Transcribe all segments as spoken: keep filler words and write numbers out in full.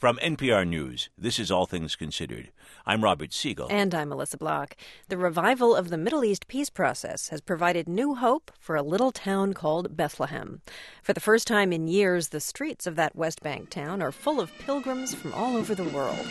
From N P R News, this is All Things Considered. I'm Robert Siegel. And I'm Melissa Block. The revival of the Middle East peace process has provided new hope for a little town called Bethlehem. For the first time in years, the streets of that West Bank town are full of pilgrims from all over the world.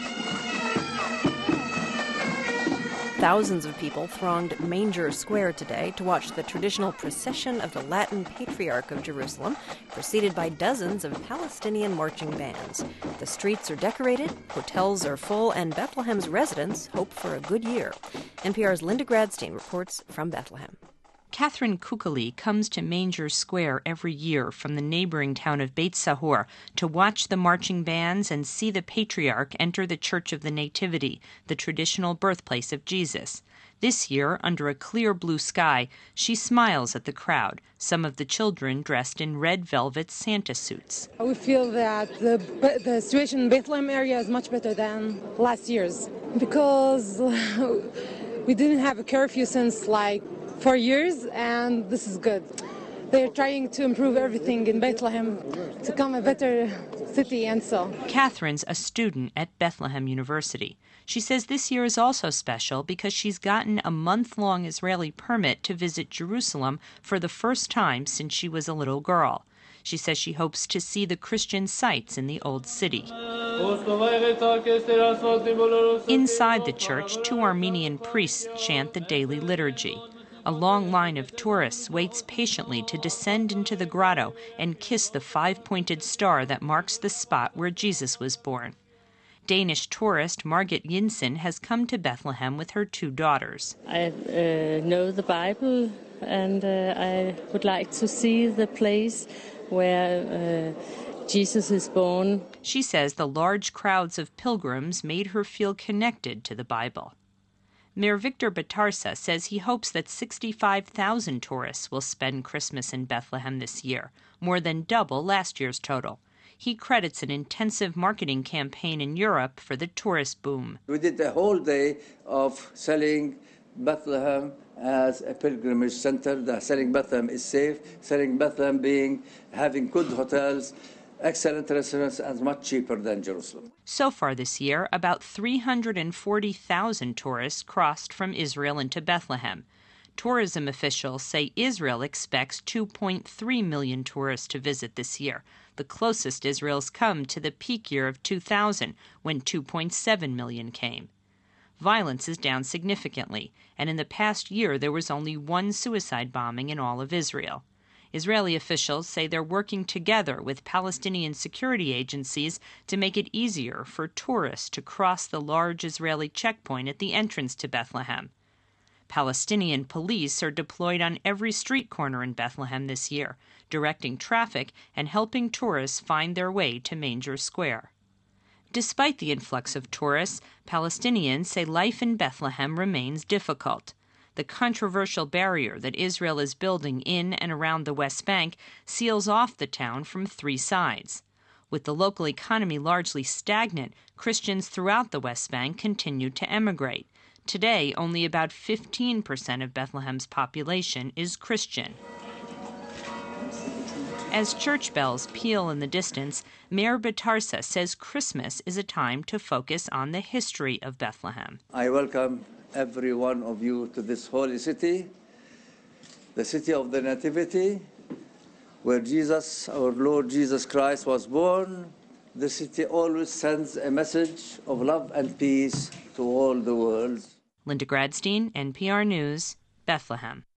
Thousands of people thronged Manger Square today to watch the traditional procession of the Latin Patriarch of Jerusalem, preceded by dozens of Palestinian marching bands. The streets are decorated, hotels are full, and Bethlehem's residents hope for a good year. N P R's Linda Gradstein reports from Bethlehem. Catherine Kukuli comes to Manger Square every year from the neighboring town of Beit Sahur to watch the marching bands and see the Patriarch enter the Church of the Nativity, the traditional birthplace of Jesus. This year, under a clear blue sky, she smiles at the crowd, some of the children dressed in red velvet Santa suits. We feel that the, the situation in Bethlehem area is much better than last year's because we didn't have a curfew since like four years, and this is good. They're trying to improve everything in Bethlehem to become a better city, and so. Catherine's a student at Bethlehem University. She says this year is also special because she's gotten a month-long Israeli permit to visit Jerusalem for the first time since she was a little girl. She says she hopes to see the Christian sites in the old city. Inside the church, two Armenian priests chant the daily liturgy. A long line of tourists waits patiently to descend into the grotto and kiss the five-pointed star that marks the spot where Jesus was born. Danish tourist Margit Jensen has come to Bethlehem with her two daughters. I uh, know the Bible, and uh, I would like to see the place where uh, Jesus is born. She says the large crowds of pilgrims made her feel connected to the Bible. Mayor Victor Batarsa says he hopes that sixty-five thousand tourists will spend Christmas in Bethlehem this year, more than double last year's total. He credits an intensive marketing campaign in Europe for the tourist boom. We did a whole day of selling Bethlehem as a pilgrimage center, the selling Bethlehem is safe, selling Bethlehem being having good hotels, excellent restaurants, and much cheaper than Jerusalem. So far this year, about three hundred forty thousand tourists crossed from Israel into Bethlehem. Tourism officials say Israel expects two point three million tourists to visit this year, the closest Israel's come to the peak year of two thousand, when two point seven million came. Violence is down significantly, and in the past year there was only one suicide bombing in all of Israel. Israeli officials say they're working together with Palestinian security agencies to make it easier for tourists to cross the large Israeli checkpoint at the entrance to Bethlehem. Palestinian police are deployed on every street corner in Bethlehem this year, directing traffic and helping tourists find their way to Manger Square. Despite the influx of tourists, Palestinians say life in Bethlehem remains difficult. The controversial barrier that Israel is building in and around the West Bank seals off the town from three sides. With the local economy largely stagnant, Christians throughout the West Bank continue to emigrate. Today, only about fifteen percent of Bethlehem's population is Christian. As church bells peal in the distance, Mayor Batarsa says Christmas is a time to focus on the history of Bethlehem. I welcome every one of you to this holy city, the city of the Nativity, where Jesus, our Lord Jesus Christ, was born. The city always sends a message of love and peace to all the world. Linda Gradstein, N P R News, Bethlehem.